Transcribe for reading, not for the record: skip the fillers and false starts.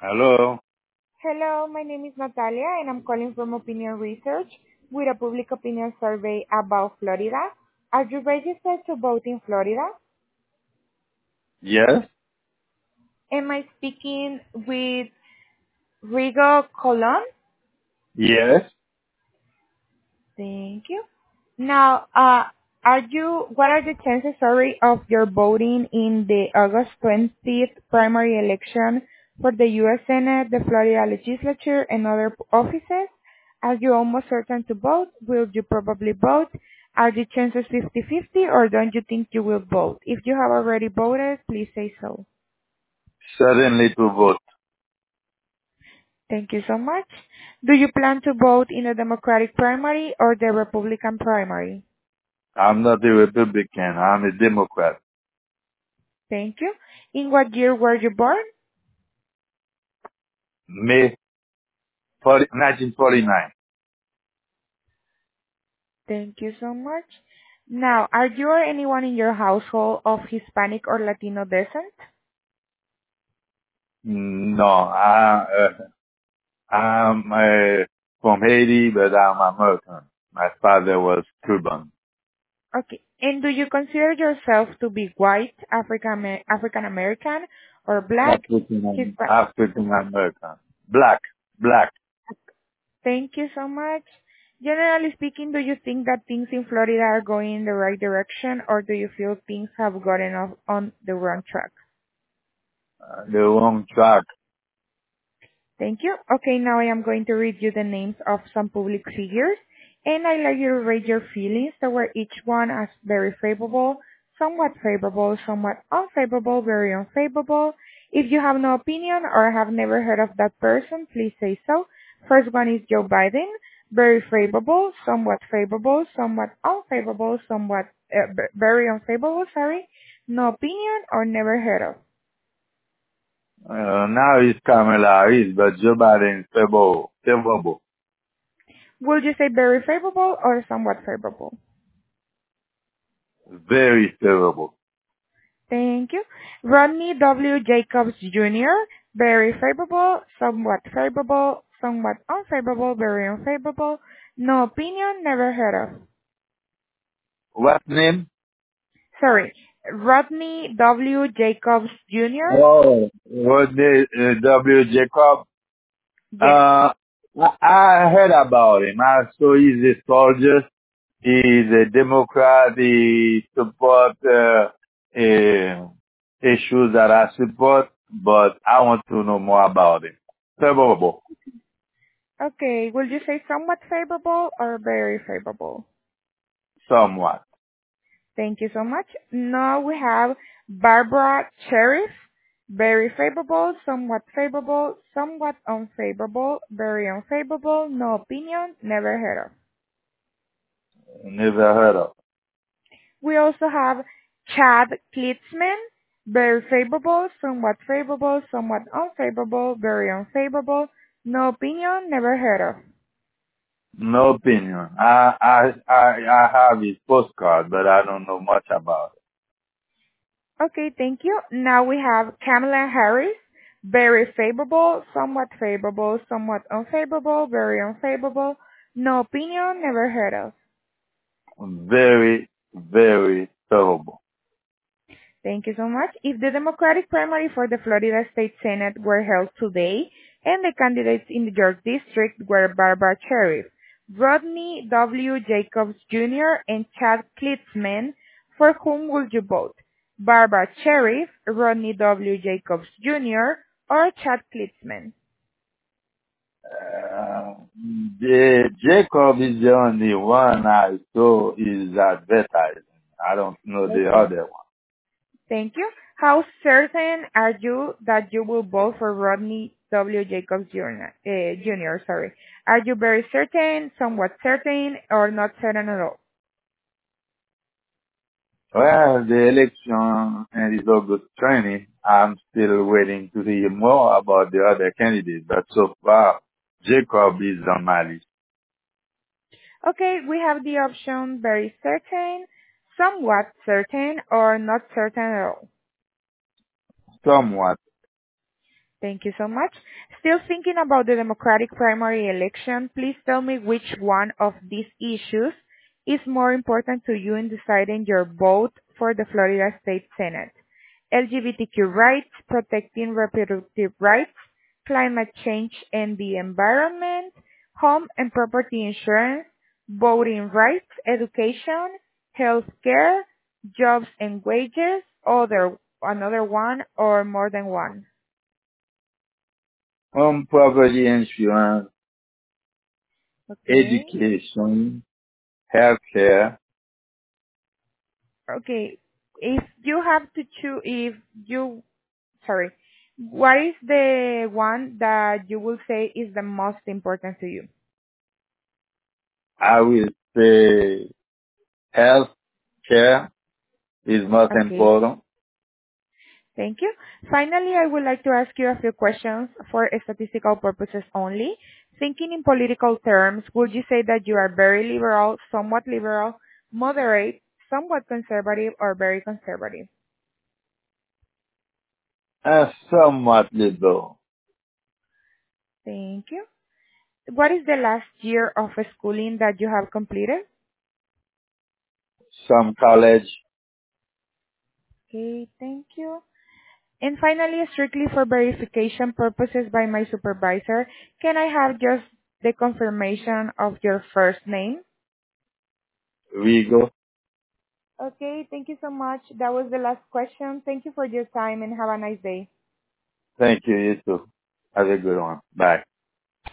Hello. Hello, my name is Natalia and I'm calling from Opinion Research with a public opinion survey about Florida. Are you registered to vote in Florida? Yes. Am I speaking with Rigo Colon? Yes. Thank you. Now, what are the chances, of your voting in the August 20th primary election for the U.S. Senate, the Florida legislature, and other offices? Are you almost certain to vote? Will you probably vote? Are the chances 50-50 or don't you think you will vote? If you have already voted, please say so. Certainly to vote. Thank you so much. Do you plan to vote in the Democratic primary or the Republican primary? I'm not a Republican. I'm a Democrat. Thank you. In what year were you born? May 1949. Thank you so much. Now, are you or anyone in your household of Hispanic or Latino descent? No, I'm from Haiti, but I'm American. My father was Cuban. Okay. And do you consider yourself to be white, African American, or black? African American. Black. Black. Thank you so much. Generally speaking, do you think that things in Florida are going in the right direction, or do you feel things have gotten off on the wrong track? The wrong track. Thank you. Okay, now I am going to read you the names of some public figures, and I'd like you to rate your feelings toward each one as very favorable, somewhat unfavorable, very unfavorable. If you have no opinion or have never heard of that person, please say so. First one is Joe Biden, very favorable, somewhat unfavorable, very unfavorable, sorry, no opinion or never heard of. Now it's Kamala Harris, but Joe Biden is favorable. Favorable. Would you say very favorable or somewhat favorable? Very favorable. Thank you. Rodney W. Jacobs Jr., very favorable, somewhat unfavorable, very unfavorable, no opinion, never heard of. What name? Sorry, Rodney W. Jacobs Jr.? Oh, Rodney W. Jacob. Yes. I heard about him. I saw he's a soldier. He's a Democrat. He support issues that I support, but I want to know more about him. Favorable, Okay, will you say somewhat favorable or very favorable? somewhat. Thank you so much. Now we have Barbara Sheriff. Very favorable, somewhat unfavorable, very unfavorable, no opinion, never heard of. Never heard of. We also have Chad Klitzman. Very favorable, somewhat unfavorable, very unfavorable, no opinion, never heard of. No opinion. I have his postcard, but I don't know much about Okay, thank you. Now we have Kamala Harris. Very favorable, somewhat unfavorable, very unfavorable, no opinion, never heard of. it. Very, very favorable. Thank you so much. If the Democratic primary for the Florida State Senate were held today and the candidates in the York District were Barbara Sheriff, Rodney W. Jacobs Jr., and Chad Klitzman, for whom would you vote? Barbara Sheriff, Rodney W. Jacobs Jr., or Chad Klitzman? Uh, Jacob is the only one I saw is advertising. I don't know the Okay. other one. Thank you. How certain are you that you will vote for Rodney W. Jacobs Jr., sorry. Are you very certain, somewhat certain, or not certain at all? Well, the election and is August 20. I'm still waiting to hear more about the other candidates, but so far, Jacob is on my list. Okay, we have the option very certain, somewhat certain, or not certain at all. Somewhat. Thank you so much. Still thinking about the Democratic primary election, please tell me which one of these issues is more important to you in deciding your vote for the Florida State Senate. LGBTQ rights, protecting reproductive rights, climate change and the environment, home and property insurance, voting rights, education, health care, jobs and wages, another one or more than one. Property insurance, Okay. education, healthcare. Okay. If you have to choose, sorry, what is the one that you will say is the most important to you? I will say healthcare is most Okay. important. Thank you. Finally, I would like to ask you a few questions for statistical purposes only. Thinking in political terms, would you say that you are very liberal, moderate, somewhat conservative, or very conservative? Somewhat little. Thank you. What is the last year of schooling that you have completed? Some college. Okay, thank you. And finally, strictly for verification purposes by my supervisor, can I have just the confirmation of your first name? Rigo. Okay, thank you so much. That was the last question. Thank you for your time and have a nice day. Thank you, you too. Have a good one. Bye.